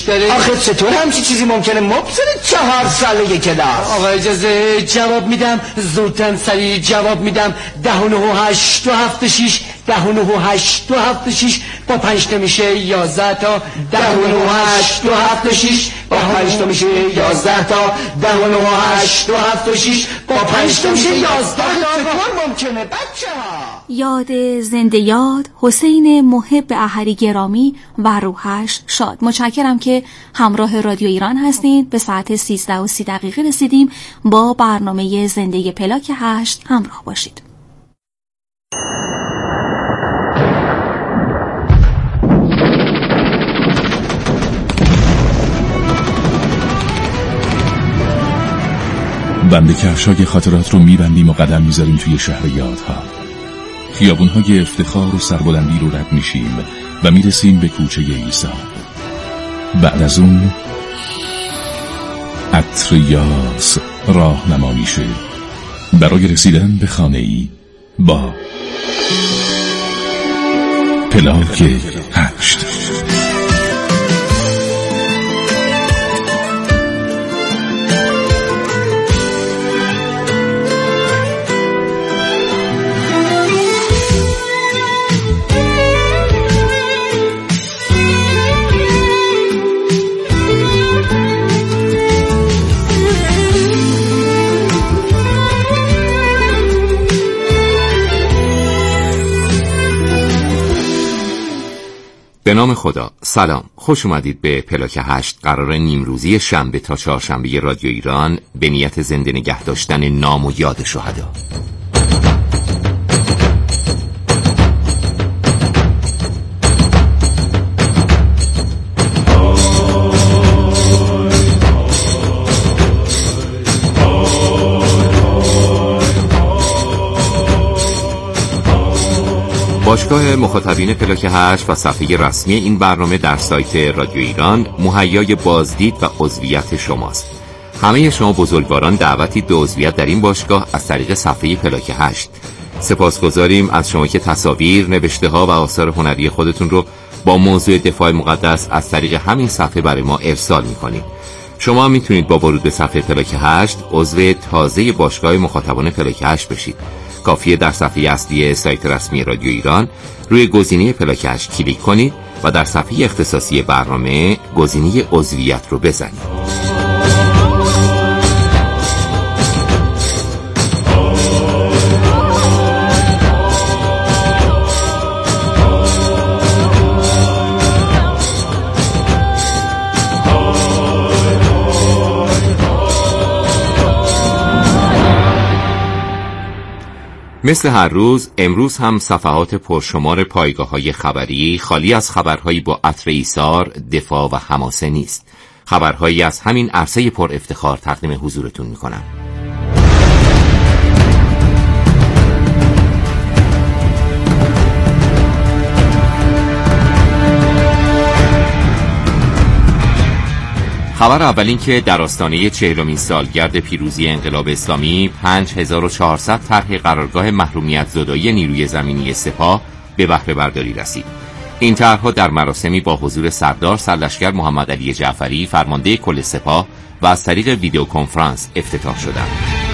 آخه چطور همچی چیزی ممکنه مبصر 4 ساله کلاس؟ آقا اجازه جواب میدم، زودتر سریع جواب میدم. 10 و 9 و 8 و 7 و 6 10 و 9 و 8 و 7 و 6 با 5 تا میشه 11 تا. 10 و 9 و 8 و 7 و 6 با 5 تا میشه 11 تا. 10 و 9 و 8 و 7 و 6 با 5 تا میشه 11 تا. چطور ممکنه بچه‌ها؟ یاد زنده یاد حسین محب احری گرامی و روحش شاد. متشکرم که همراه رادیو ایران هستید. به ساعت 13:30 رسیدیم. با برنامه زنده پلاک 8 همراه باشید. بند کفشای خاطرات رو میبندیم و قدم میذاریم توی شهر یادها. خیابونهای افتخار و سربلندی رو رد میشیم و میرسیم به کوچه عیسی. بعد از اون عطر یاس راهنما میشه برای رسیدن به خانه‌ای با پلاک 8. به نام خدا. سلام، خوش اومدید به پلاک 8. قرار نیمروزی شنبه تا چهارشنبه رادیو ایران به نیت زنده نگه داشتن نام و یاد شهدا. باشگاه مخاطبین پلاک 8 و صفحه رسمی این برنامه در سایت رادیو ایران مهیای بازدید و عضویت شماست. همه شما بزرگواران دعوتی به عضویت در این باشگاه از طریق صفحه پلاک 8. سپاسگزاریم از شما که تصاویر، نوشته‌ها و آثار هنری خودتون رو با موضوع دفاع مقدس از طریق همین صفحه برای ما ارسال می‌کنید. شما میتونید با ورود به صفحه پلاک 8 عضو تازه باشگاه مخاطبان پلاک 8 بشید. کافیه در صفحه اصلی سایت رسمی رادیو ایران روی گزینه پلاک 8 کلیک کنید و در صفحه اختصاصی برنامه گزینه عضویت رو بزنید. مثل هر روز امروز هم صفحات پرشمار پایگاه‌های خبری خالی از خبرهایی با عطر ایثار، دفاع و حماسه نیست. خبرهایی از همین عرصه پر افتخار تقدیم حضورتون میکنم. خبر اول این که در آستانه 40مین سالگرد پیروزی انقلاب اسلامی 5400 طرح قرارگاه محرومیت زدایی نیروی زمینی سپاه به بهره برداری رسید. این طرح‌ها در مراسمی با حضور سردار سرلشکر محمد علی جعفری فرمانده کل سپاه و از طریق ویدیو کنفرانس افتتاح شدند.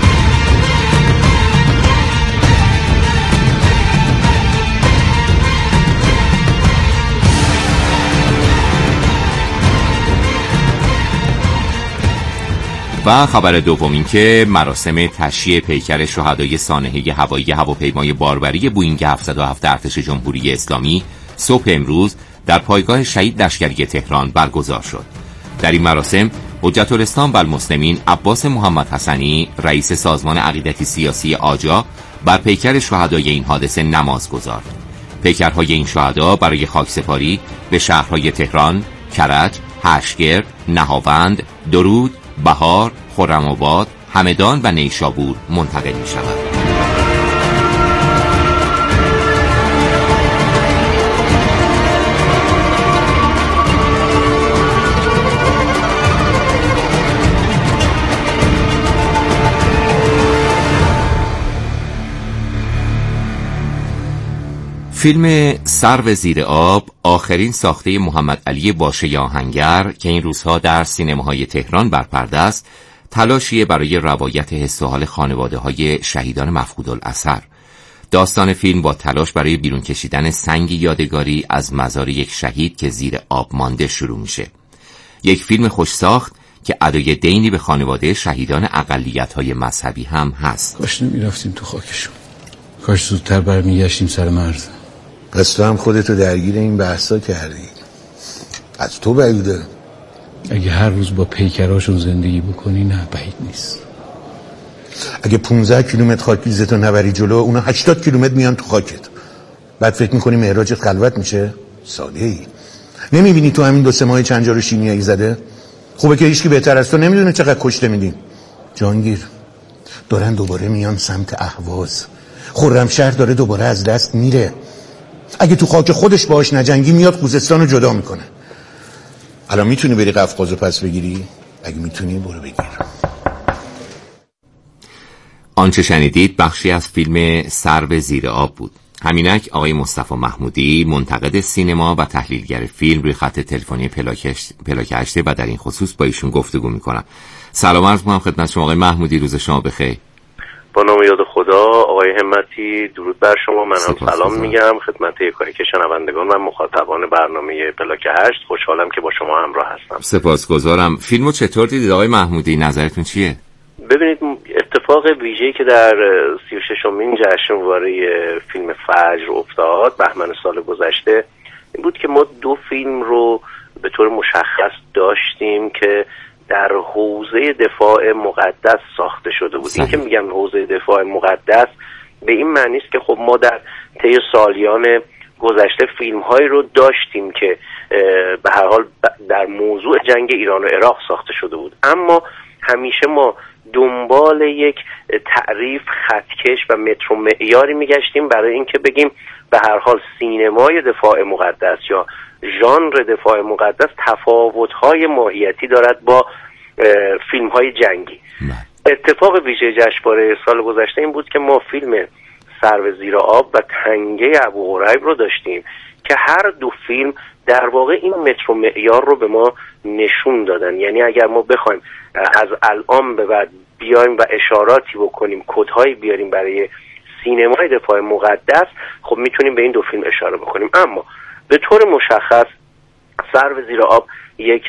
و خبر دوم این که مراسم تشییع پیکر شهدای سانحه هوایی هواپیمای باربری بوئینگ 707 ارتش جمهوری اسلامی صبح امروز در پایگاه شهید لشکری تهران برگزار شد. در این مراسم حجت الاسلام و المسلمین عباس محمد حسنی رئیس سازمان عقیدتی سیاسی آجا بر پیکر شهدای این حادثه نماز گذارد. پیکرهای این شهدا برای خاکسپاری به شهرهای تهران، کرج، هشتگرد، نهاوند، درود، بهار، خرم‌آباد، همدان و نیشابور منتقل می شود. فیلم سرو زیر آب آخرین ساخته محمد علی باشه آهنگر که این روزها در سینماهای تهران برپرده است، تلاشی برای روایت حس و حال خانواده‌های شهیدان مفقودالاثر. داستان فیلم با تلاش برای بیرون کشیدن سنگ یادگاری از مزار یک شهید که زیر آب مانده شروع میشه. یک فیلم خوش ساخت که ادای دینی به خانواده شهیدان اقلیت‌های مذهبی هم هست. کاش نمی‌رفتیم تو خاکشون، کاش زودتر برمیگشتیم سر مرز. پس تو هم خودتو درگیر این بحثا کردی. از تو بعیده. اگه هر روز با پیکراشون زندگی بکنی نه بعید نیست. اگه 15 کیلومتر خاکیزتو نبری جلو، اونا 80 کیلومتر میان تو خاکت. بعد فکر میکنی معراجت خلوت میشه؟ ساده ای. نمیبینی تو همین 2-3 ماه چند جا رو شیمیایی زده؟ خوبه که هیچکی بهتر از تو نمیدونه چقدر کشته میدین. جانگیر دارن دوباره میان سمت اهواز. خرمشهر داره دوباره از دست میره. اگه تو خاک خودش باهاش نجنگی میاد خوزستان رو جدا میکنه. الان میتونی بری قفقازو پس بگیری؟ اگه میتونی برو بگیر. آنچه شنیدید بخشی از فیلم سرو زیر آب بود. همینک آقای مصطفی محمودی، منتقد سینما و تحلیلگر فیلم، روی خط تلفنی پلاک 8 و در این خصوص با ایشون گفتگو میکنم. سلام عرض میکنم خدمت شما آقای محمودی، روز شما بخیر. با نام یاد خدا. آقای همتی درود بر شما. من هم سلام میگم خدمت یکایک شنوندگان و مخاطبان برنامه پلاک 8. خوشحالم که با شما همراه هستم. سپاسگزارم. فیلمو چطور دیدید آقای محمودی؟ نظرتون چیه؟ ببینید، اتفاق ویژه‌ای که در 36مین جشنواره فیلم فجر افتاد بهمن سال گذشته این بود که ما 2 فیلم رو به طور مشخص داشتیم که در حوزه دفاع مقدس ساخته شده بود. این که میگم حوزه دفاع مقدس به این معنی است که خب ما در طی سالیان گذشته فیلم‌هایی رو داشتیم که به هر حال در موضوع جنگ ایران و عراق ساخته شده بود، اما همیشه ما دنبال یک تعریف خطکش و متر و معیاری میگشتیم برای اینکه بگیم به هر حال سینمای دفاع مقدس یا ژانر دفاع مقدس تفاوت‌های ماهیتی دارد با فیلم‌های جنگی. اتفاق ویژه جشنواره سال گذشته این بود که ما فیلم سرو زیر آب و تنگه ابوغریب رو داشتیم که هر 2 فیلم در واقع این متر و معیار رو به ما نشون دادن. یعنی اگر ما بخوایم از الان به بعد بیایم و اشاراتی بکنیم، کدهایی بیاریم برای سینمای دفاع مقدس، خب میتونیم به این 2 فیلم اشاره بکنیم. اما به طور مشخص سرو زیر آب یک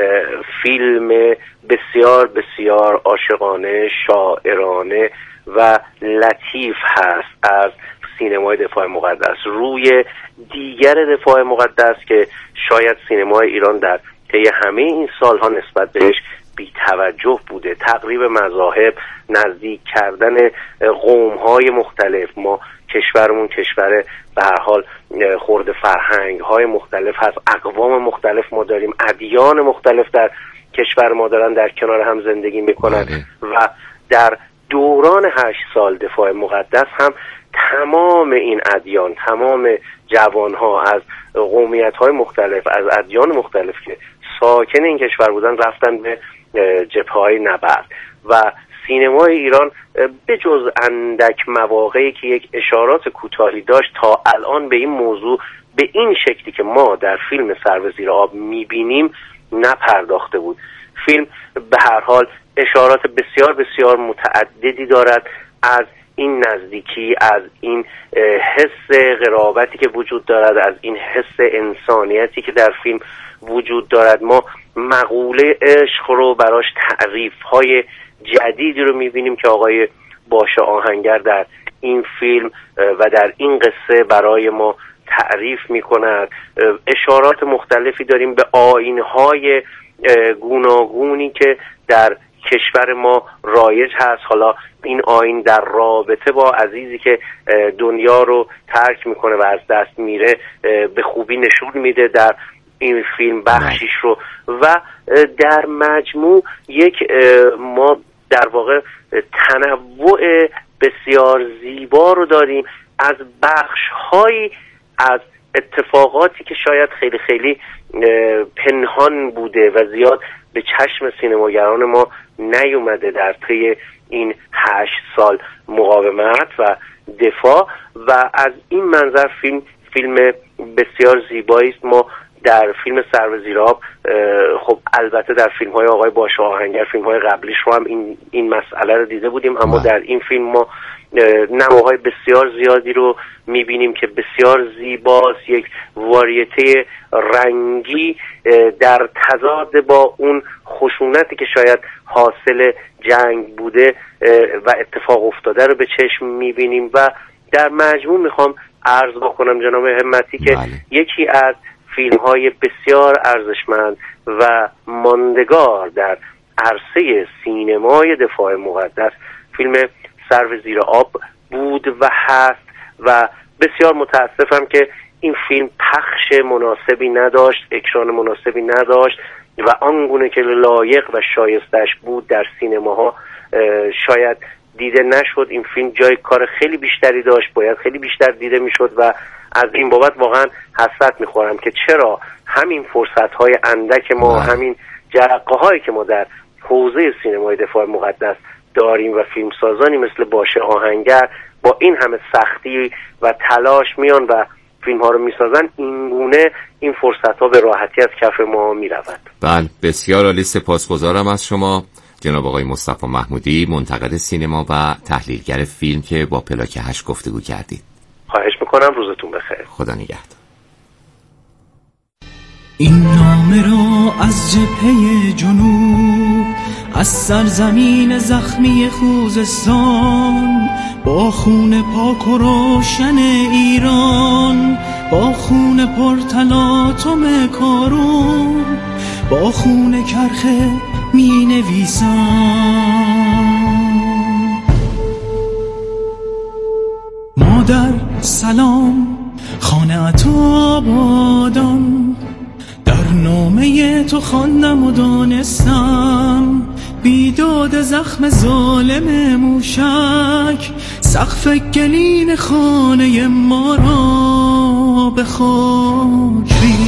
فیلم بسیار بسیار عاشقانه، شاعرانه و لطیف هست از سینمای دفاع مقدس، روی دیگر دفاع مقدس که شاید سینمای ایران در طی همه این سالها نسبت بهش بی توجه بوده. تقریب مذاهب، نزدیک کردن قوم‌های مختلف. ما کشورمون کشور به هر حال خورده فرهنگ‌های مختلف هست، اقوام مختلف ما داریم، ادیان مختلف در کشور ما دارن در کنار هم زندگی میکنن و در دوران 8 سال دفاع مقدس هم تمام این ادیان، تمام جوانها از قومیت‌های مختلف، از ادیان مختلف که ساکن این کشور بودن رفتن به جبهه‌های نبرد و سینمای ایران به جز اندک مواقعی که یک اشارات کوتاهی داشت تا الان به این موضوع به این شکلی که ما در فیلم سرو زیر آب می‌بینیم نپرداخته بود. فیلم به هر حال اشارات بسیار بسیار متعددی دارد از این نزدیکی، از این حس قرابتی که وجود دارد، از این حس انسانیتی که در فیلم وجود دارد. ما مقوله عشق رو براش تعریف‌های جدیدی رو می‌بینیم که آقای باشه آهنگر در این فیلم و در این قصه برای ما تعریف می‌کند. اشارات مختلفی داریم به آیین‌های گوناگونی که در کشور ما رایج هست. حالا این آیین در رابطه با عزیزی که دنیا رو ترک میکنه و از دست میره به خوبی نشون میده در این فیلم بخشیش رو و در مجموع یک ما در واقع تنوع بسیار زیبا رو داریم از بخش‌هایی از اتفاقاتی که شاید خیلی خیلی پنهان بوده و زیاد به چشم سینماگران ما نیومده در طی این 8 سال مقاومت و دفاع و از این منظر فیلم بسیار زیبایی است. ما در فیلم سرو زیر آب خب البته در فیلم های آقای باشه آهنگر، فیلم های قبلیش رو هم این مسئله رو دیده بودیم، اما در این فیلم ما نماهای بسیار زیادی رو میبینیم که بسیار زیباست، یک واریته رنگی در تضاد با اون خشونتی که شاید حاصل جنگ بوده و اتفاق افتاده رو به چشم میبینیم و در مجموع میخوام عرض بکنم جناب همتی که یکی از فیلم های بسیار ارزشمند و ماندگار در عرصه سینمای دفاع مقدس فیلم سرو زیر آب بود و هست و بسیار متاسفم که این فیلم پخش مناسبی نداشت، اکران مناسبی نداشت و آنگونه که لایق و شایستش بود در سینماها شاید دیده نشد. این فیلم جای کار خیلی بیشتری داشت، باید خیلی بیشتر دیده میشد و از این بابت واقعا حسرت میخورم که چرا همین فرصت‌های اندک ما، همین جرقه‌هایی که ما در حوزه سینمای دفاع مقدس داریم و فیلمسازانی مثل باشه آهنگر با این همه سختی و تلاش میان و فیلم ها رو میسازن، این گونه این فرصت ها به راحتی از کف ما میرود. بله، بسیار عالی. سپاسگزارم از شما جناب آقای مصطفی محمودی، منتقد سینما و تحلیلگر فیلم که با پلاک 8 گفتگو کردید. خواهش میکنم، روزتون بخیر. خدا نگهدار. این نامه را از جبهه جنوب، از سرزمین زخمی خوزستان، با خون پاک و روشن ایران، با خون پرتلاطم کارون، با خون کرخه می نویسم. مادر سلام، خانه آبادان، در نامه تو خواندم و دانستم، بیداد زخم ظالم موشک سقف گلین خانه ما را به خاک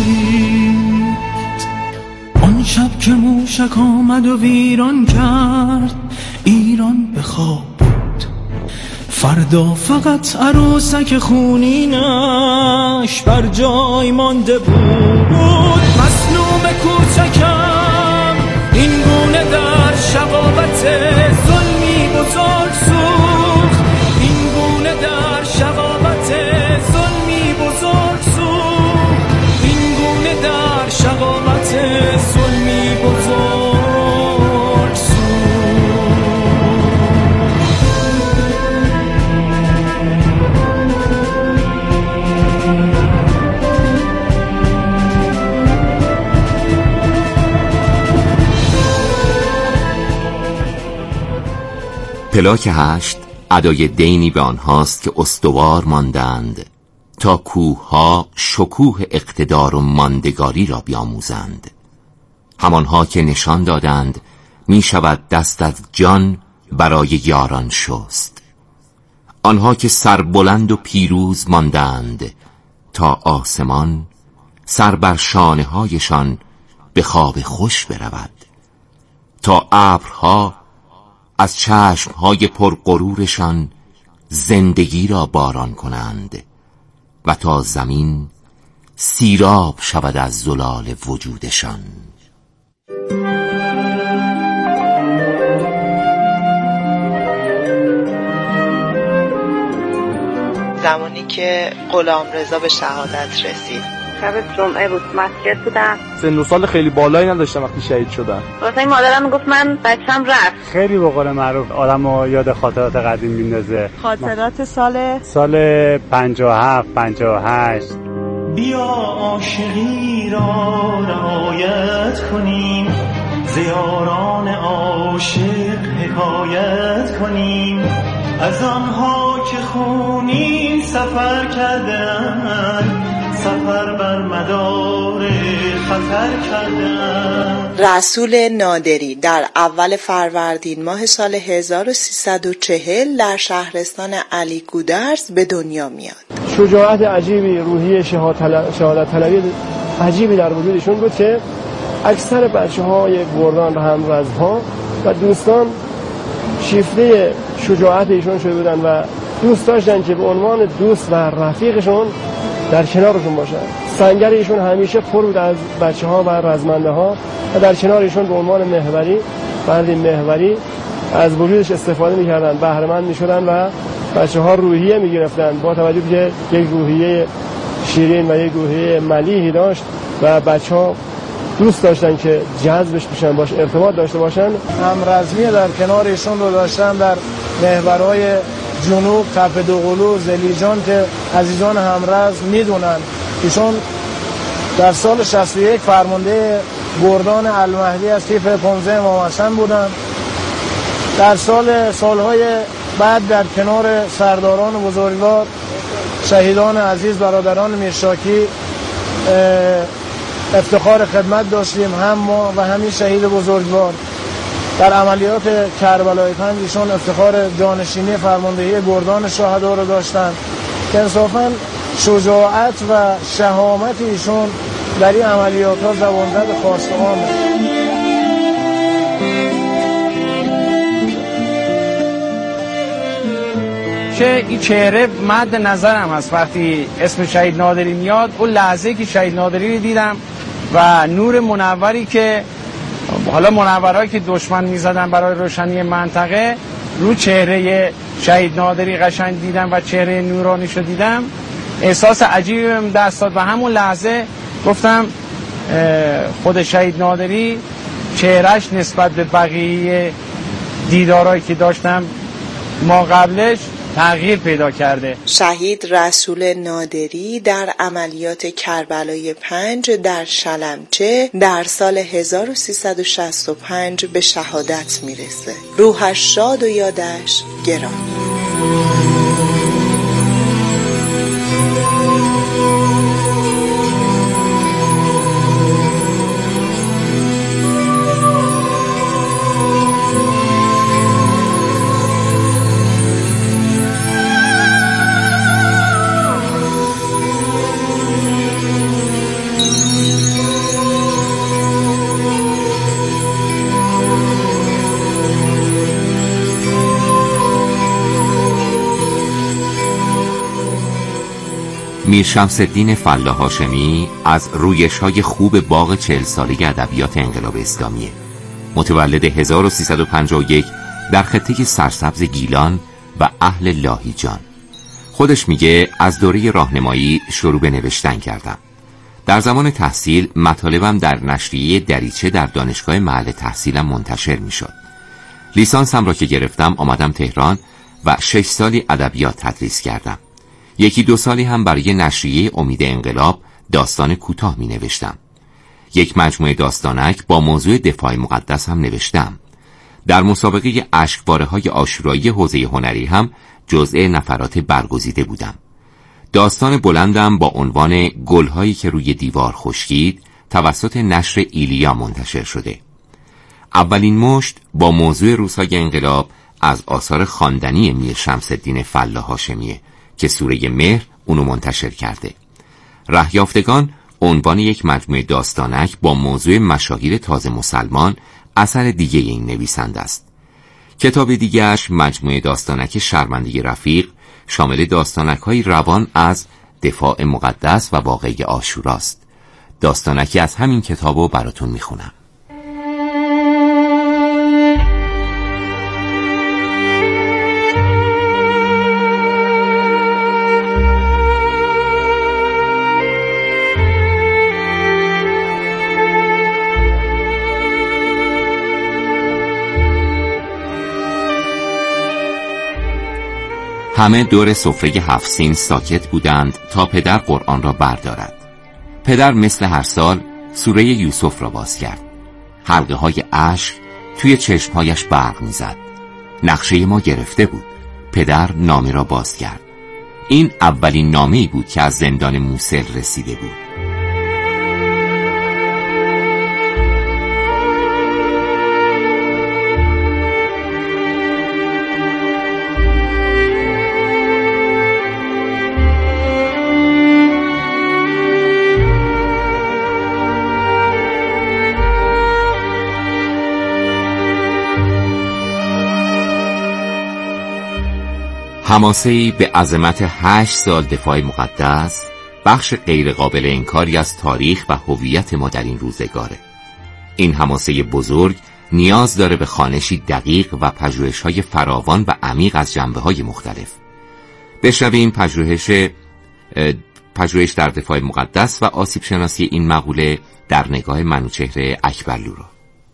ریخت. آن شب که موشک آمد و ویران کرد، ایران به خواب بود. فردا فقط عروسک خونینش بر جای مانده بود. مظلوم کوچکم این گونه در شقاوت ظلمی بزرگ سوخت، این گونه در شقاوت ظلمی بزرگ سوخت، این گونه در شقاوت ظلمی بزرگ پلاک 8 ادای دینی به آنهاست که استوار ماندند تا کوه‌ها شکوه اقتدار و ماندگاری را بیاموزند. همانها که نشان دادند می شود دست از جان برای یاران شست. آنها که سربلند و پیروز ماندند تا آسمان سر بر شانه هایشان به خواب خوش برود، تا ابرها از چشمهای پرغرورشان زندگی را باران کنند و تا زمین سیراب شود از زلال وجودشان. زمانی که غلامرضا به شهادت رسید، شب جمعه بود، مسجد بودم. سن و سال خیلی بالایی نداشتم وقتی شهید شدم. واسه این مادرم گفت من بچم رفت. خیلی به قول معروف آدمو یاد خاطرات قدیم میندازه. خاطرات سال 57 58. بیا عاشقی را رعایت کنیم، زیاران عاشق حکایت کنیم، از آنها که خونین سفر کردن، سفر بر مدار خطر کردن. رسول نادری در اول فروردین ماه سال 1340 در شهرستان علی گودرز به دنیا میاد. شجاعت عجیبی، روحیه شهادت طلبی عجیبی در وجودشون بود که اکثر بچه‌های گردان و همرزها و دوستان شیفته شجاعت ایشون شده بودن و دوست داشتن که به عنوان دوست و رفیقشون در کنارشون باشن. سنگر ایشون همیشه پر بود از بچه‌ها و رزمنده ها و در کنار ایشون به عنوان محوری، فردی محوری از وجودش استفاده می‌کردن، بهره مند می‌شدن و بچه‌ها روحیه می‌گرفتن با توجه به یک روحیه شیرین و یک روحیه ملیحی داشت و بچه‌ها دوست داشتن که جذبش بشن، باش ارتباط داشته باشن. همرزمی در کنار ایشون رو داشتن در محورهای جنوب، تپه دوقلو، زلیجان که عزیزان همرزم میدونن. ایشون در سال 61 فرمانده گردان المهدی از تیپ 15 امام حسن بودن. در سالهای بعد در کنار سرداران بزرگوار، شهیدان عزیز، برادران میرشاکی افتخار خدمت داشتیم، هم ما و همین شهید بزرگوار. در عملیات کربلای 5 ایشون افتخار جانشینی فرماندهی گردان شهدا رو داشتن که انصافاً شجاعت و شهامت ایشون در این عملیات ها زبانزد خواسته‌عامه. که این چهره مد نظرم هست وقتی اسم شهید نادری میاد. اون لحظه که شهید نادری رو دیدم و نور منوری که حالا منورایی که دشمن میزدن برای روشنی منطقه رو چهره شهید نادری قشنگ دیدم و چهره نورانیش رو دیدم، احساس عجیبی بهم دست داد و همون لحظه گفتم خود شهید نادری چهرهش نسبت به بقیه دیدارایی که داشتم ما قبلش تغییر پیدا کرده. شهید رسول نادری در عملیات کربلای 5 در شلمچه در سال 1365 به شهادت میرسه. روحش شاد و یادش گرامی. میر شمس الدین فلاح هاشمی از رویش‌های خوب باغ 40 ساله ادبیات انقلاب اسلامیه. متولد 1351 در خطه سرسبز گیلان و اهل لاهیجان. خودش میگه از دوره راهنمایی شروع به نوشتن کردم. در زمان تحصیل مطالبم در نشریه دریچه در دانشگاه محل تحصیلم منتشر میشد. لیسانسم را که گرفتم آمدم تهران و 6 سالی ادبیات تدریس کردم. 1-2 سالی هم برای نشریه امید انقلاب داستان کوتاه می نوشتم. یک مجموعه داستانک با موضوع دفاع مقدس هم نوشتم. در مسابقه اشکواره‌های عاشورایی حوزه هنری هم جزء نفرات برگزیده بودم. داستان بلندم با عنوان گل‌هایی که روی دیوار خشکید توسط نشر ایلیا منتشر شده. اولین مشت با موضوع روزهای انقلاب از آثار خواندنی میر شمس الدین فلاح هاشمیه که سوره مهر اونو منتشر کرده. رهیافتگان عنوان یک مجموعه داستانک با موضوع مشاهیر تازه مسلمان اثر دیگه این نویسنده است. کتاب دیگه‌اش مجموعه داستانک شرمنده رفیق شامل داستانک‌های روان از دفاع مقدس و واقعه عاشوراست. داستانکی از همین کتابو براتون میخونم. همه دور سفره 7 سین ساکت بودند تا پدر قرآن را بردارد. پدر مثل هر سال سوره یوسف را باز کرد. حلقه های اشک توی چشمهایش برق می‌زد. نقشه ما گرفته بود. پدر نامه را باز کرد. این اولین نامه‌ای بود که از زندان موصل رسیده بود. حماسه‌ای به عظمت 8 سال دفاع مقدس، بخش غیر قابل انکاری از تاریخ و هویت ما در این روزگاره. این حماسه بزرگ نیاز داره به خوانشی دقیق و پژوهش‌های فراوان و عمیق از جنبه‌های مختلف. بشنویم پژوهش در دفاع مقدس و آسیب شناسی این مقوله در نگاه منوچهر اکبرلو رو.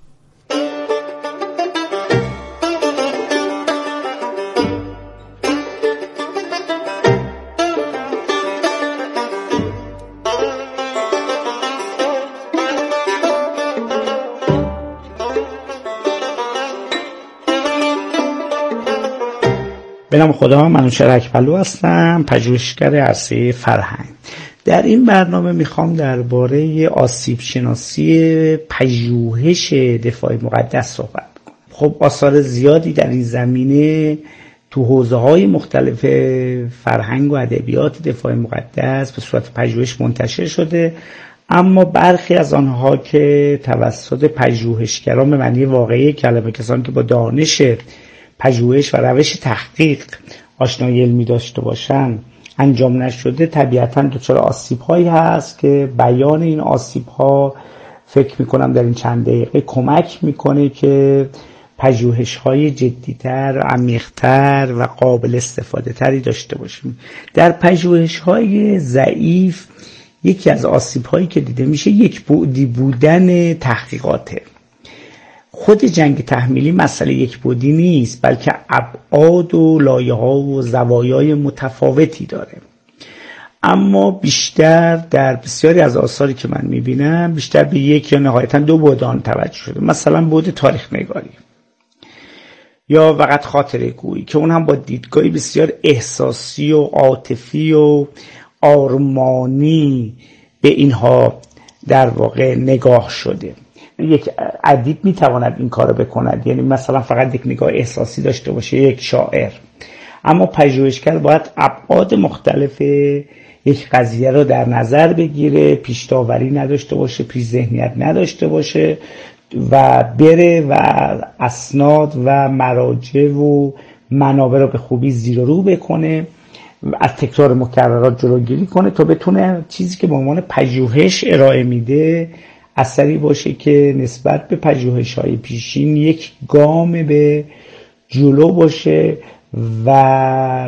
به نام خدا، منوچهر اکبرلو هستم، پژوهشگر عرصه فرهنگ. در این برنامه میخوام درباره آسیب شناسی پژوهش دفاع مقدس صحبت کنم. خب آثار زیادی در این زمینه تو حوزه‌های مختلف فرهنگ و ادبیات دفاع مقدس به صورت پژوهش منتشر شده، اما برخی از آنها که توسط پژوهشگران به معنی واقعی کلمه، کسانی که با دانش پژوهش و روش تحقیق آشنایی علمی داشته باشن، انجام نشده، طبیعتاً دچار آسیب‌هایی هست که بیان این آسیب‌ها فکر می‌کنم در این چند دقیقه کمک می‌کنه که پژوهش‌های جدی‌تر، عمیق‌تر و قابل استفاده تری داشته باشیم. در پژوهش‌های ضعیف یکی از آسیب‌هایی که دیده میشه یک بعدی بودن تحقیقاته. خود جنگ تحمیلی مسئله یک بعدی نیست، بلکه ابعاد و لایه‌ها و زوایای متفاوتی داره. اما بیشتر در بسیاری از آثاری که من میبینم بیشتر به یک یا نهایتاً دو بعد آن توجه شده. مثلا بعد تاریخ نگاری یا فقط خاطره گویی که اون هم با دیدگاهی بسیار احساسی و عاطفی و آرمانی به اینها در واقع نگاه شده. یک ادیب میتواند این کارو بکند، یعنی مثلا فقط یک نگاه احساسی داشته باشه، یک شاعر. اما پژوهشگر باید ابعاد مختلف یک قضیه رو در نظر بگیره، پیش داوری نداشته باشه، پیش ذهنیت نداشته باشه و بره و اسناد و مراجع و منابع رو به خوبی زیر و رو بکنه، از تکرار مکررات جلوگیری کنه تا بتونه چیزی که به عنوان پژوهش ارائه میده اثری باشه که نسبت به پژوهش‌های پیشین یک گام به جلو باشه و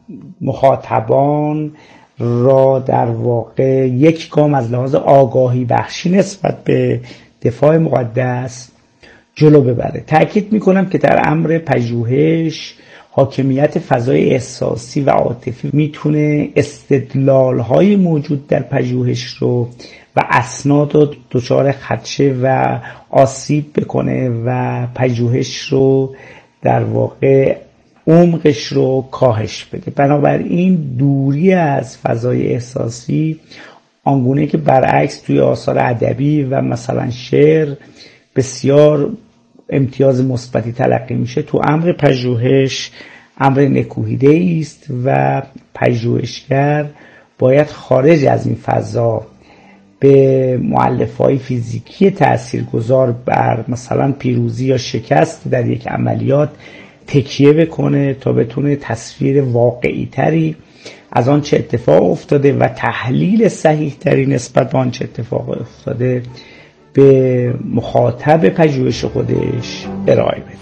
مخاطبان را در واقع یک گام از لحاظ آگاهی بخشی نسبت به دفاع مقدس جلو ببره. تأکید میکنم که در امر پژوهش حاکمیت فضای احساسی و عاطفی میتونه استدلال‌های موجود در پژوهش رو و اسناد رو دچار خدشه و آسیب بکنه و پژوهش رو در واقع عمقش رو کاهش بده. بنابراین دوری از فضای احساسی آنگونه که برعکس توی آثار ادبی و مثلا شعر بسیار امتیاز مثبتی تلقی میشه، تو امر پژوهش امر نکوهیده است و پژوهشگر باید خارج از این فضا به مؤلفه‌های فیزیکی تاثیرگذار بر مثلا پیروزی یا شکست در یک عملیات تکیه بکنه تا بتونه تصویر واقعی تری از آن چه اتفاق افتاده و تحلیل صحیح تری نسبت به آن چه اتفاق افتاده به مخاطب پژوهش خودش ارائه بده.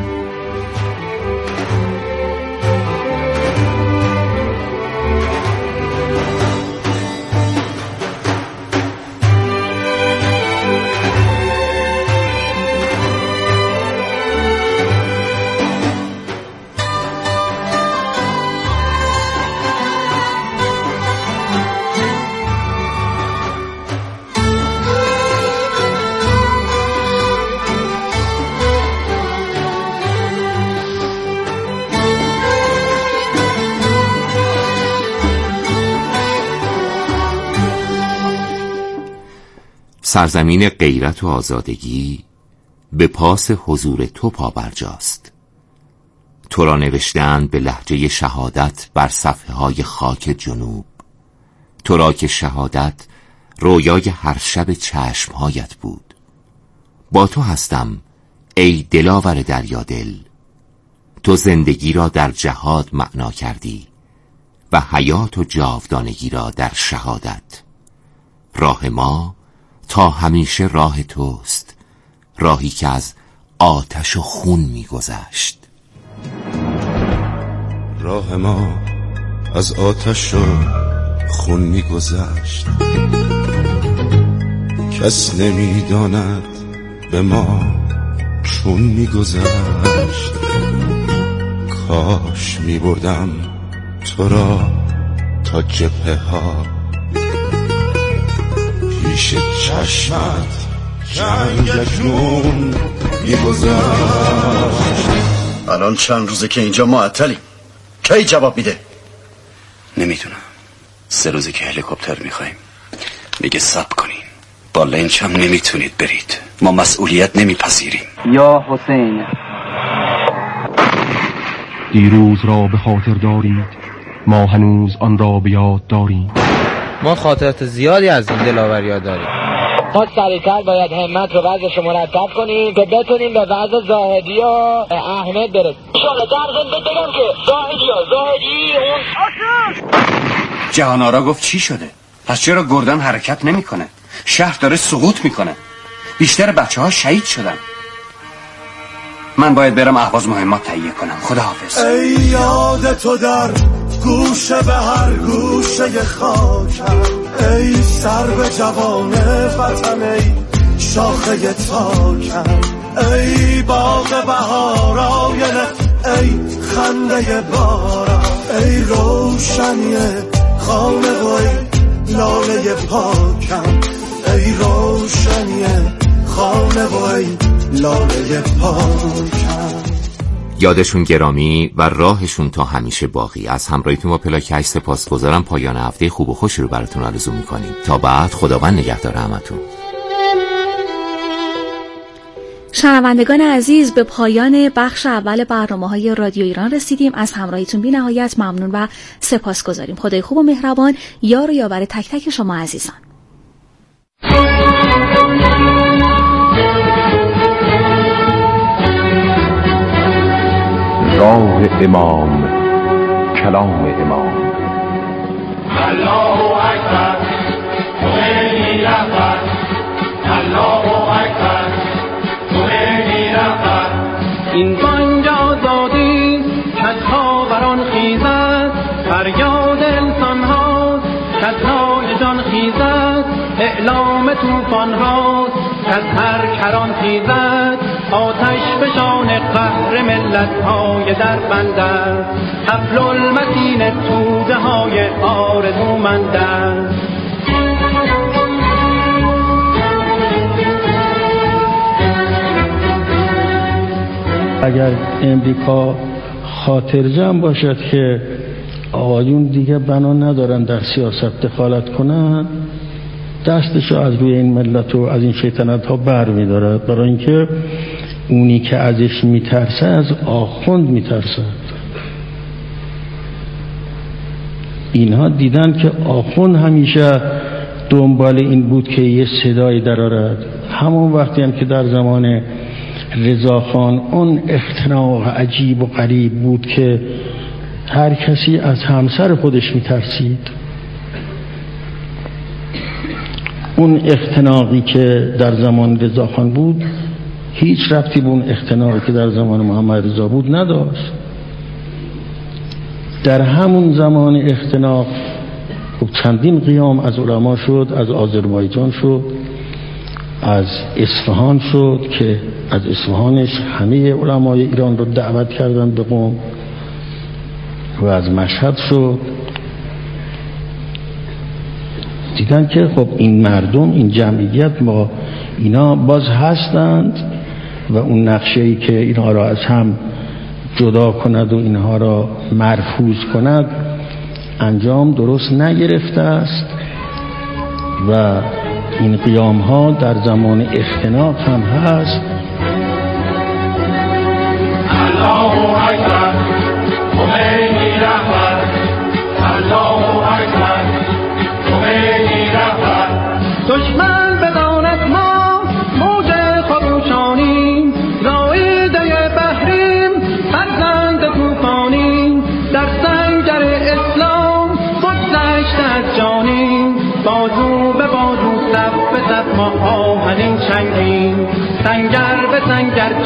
سرزمین غیرت و آزادگی به پاس حضور تو پابرجاست. تو را نوشتند به لهجه شهادت بر صفحه های خاک جنوب، تو را که شهادت رویای هر شب چشمهایت بود. با تو هستم ای دلاور دریا دل، تو زندگی را در جهاد معنا کردی، و حیات و جاودانگی را در شهادت. راه ما تا همیشه راه توست، راهی که از آتش و خون می‌گذشت. راه ما از آتش و خون می‌گذشت، کس نمی‌داند به ما چون می‌گذشت. کاش می‌بردم تو را تا جبهه ها، پیش چشمت جنگ جنون می‌گذشت. الان چند روزه که اینجا معطلیم، کی جواب میده؟ نمیدونم. 3 روزه که هلیکوپتر میخوایم. میگه صبر کنین، با لنچ هم نمیتونید برید، ما مسئولیت نمیپذیریم. یا حسین، دیروز را به خاطر دارید، ما هنوز آن را به یاد داریم. ما خاطرات زیادی از این دلاوریا داریم. ما سریعتر باید همت رو وضعش رو مرتب کنیم که بتونیم به وضع زاهدی و احمد برسیم. شاله در زنده بگم که زاهدی اون جهانارا گفت چی شده؟ پس چرا گردن حرکت نمیکنه؟ شهر داره سقوط میکنه، بیشتر بچه‌ها شهید شدن. من باید برم اهواز مهمات تهیه کنم. خداحافظ. ای یاد تو در گوشه به هر گوشه خاکم، ای سر به جوان وطن، ای شاخه تاکم، ای باغ بهار آینه، ای خنده بارم، ای روشنی خانه و ای لاله پاکم، ای روشنی خانه و ای لاله پاکم. یادشون گرامی و راهشون تا همیشه باقی. از همراهیتون با پلاک 8 سپاسگزارم. پایان هفته خوب و خوشی رو براتون آرزو میکنیم. تا بعد، خداوند نگهدار همتون. شنوندگان عزیز، به پایان بخش اول برنامه‌های رادیو ایران رسیدیم. از همراهیتون بی نهایت ممنون و سپاسگزاریم. خدای خوب و مهربان یار و یاور تک تک شما عزیزان. راه امام، کلام امام. الله اکبر، خمینی رهبر. الله اکبر، خمینی رهبر. این بانگ آزادی کز خاوران خیزد، فریاد انسان هاست کز های جان خیزد، اعلام توفان هاست کز هر کران خیزد، آتش فشان قهر ملت های در بندد، حبل المتین توده های آرزومندد. اگر امریکا خاطر جمع باشد که آقایون دیگه بنا ندارن در سیاست دخالت کنن، دستشو از روی این ملت و از این شیطنت ها بر می‌دارد، برای اینکه اونی که ازش میترسه از آخوند میترسه. اینها دیدن که آخوند همیشه دنبال این بود که یه صدایی درآرد. همون وقتی هم که در زمان رضاخان اون اختناق عجیب و غریب بود که هر کسی از همسر خودش میترسید، اون اختناقی که در زمان رضاخان بود هیچ ربطی به اون اختناقی که در زمان محمد رضا بود نداشت. در همون زمان اختناق چندین قیام از علما شد، از آذربایجان شد، از اصفهان شد که از اصفهانش همه علمای ایران رو دعوت کردن به قم، و از مشهد شد. دیدن که خب این مردم، این جمعیت با اینا باز هستند و اون نقشه‌ای که اینها را از هم جدا کند و اینها را مرفوض کند انجام درست نگرفته است و این قیام ها در زمان اختناق هم هست. الله اکبر، خمینی رهبر. الله اکبر، خمینی رهبر. دشمن بداند ما موج خروشانیم، رایده بحریم، فرزند طوفانیم، در سنگر اسلام سنگ در